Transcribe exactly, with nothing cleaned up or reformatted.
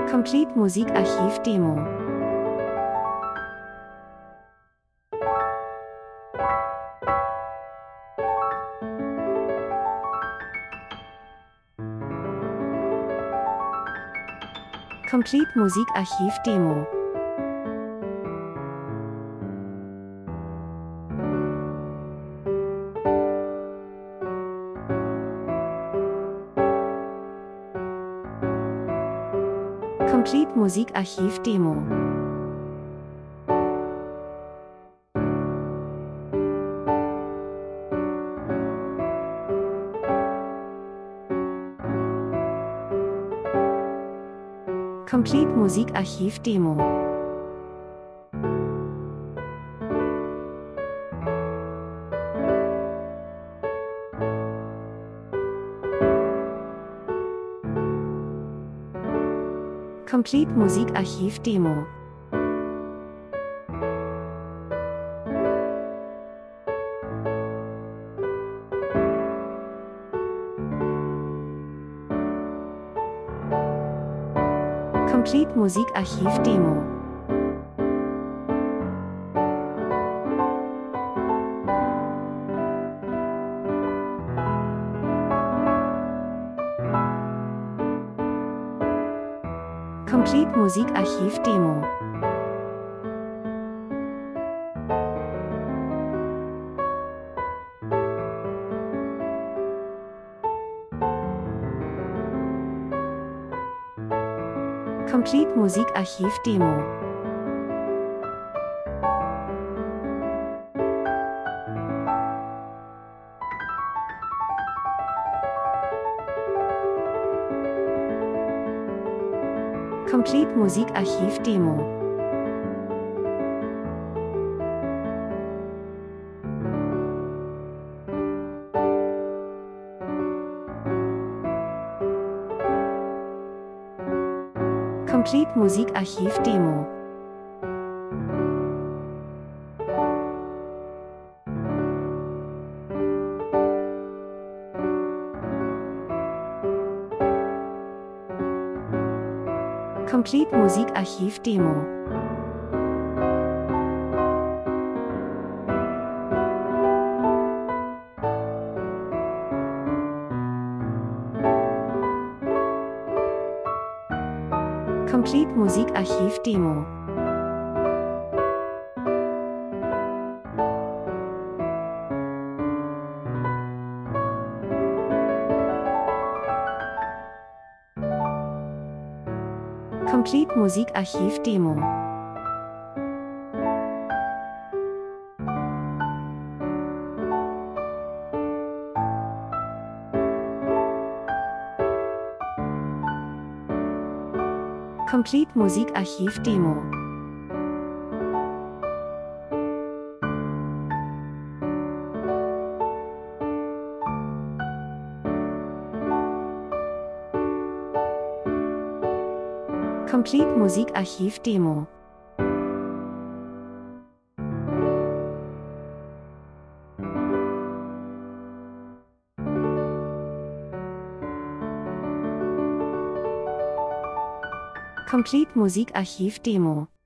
Complete Musikarchiv Demo. Complete Musikarchiv Demo. Complete Musikarchiv Demo. Complete Musikarchiv Demo. Complete Musikarchiv Demo. Complete Musikarchiv Demo. Complete Musikarchiv Demo. Complete Musikarchiv Demo. Complete Musikarchiv Demo. Complete Musikarchiv Demo. Complete Musikarchiv Demo. Complete Musikarchiv Demo. Complete Musikarchiv Demo. Complete Musikarchiv Demo. Complete Musikarchiv Demo. Complete Musikarchiv Demo.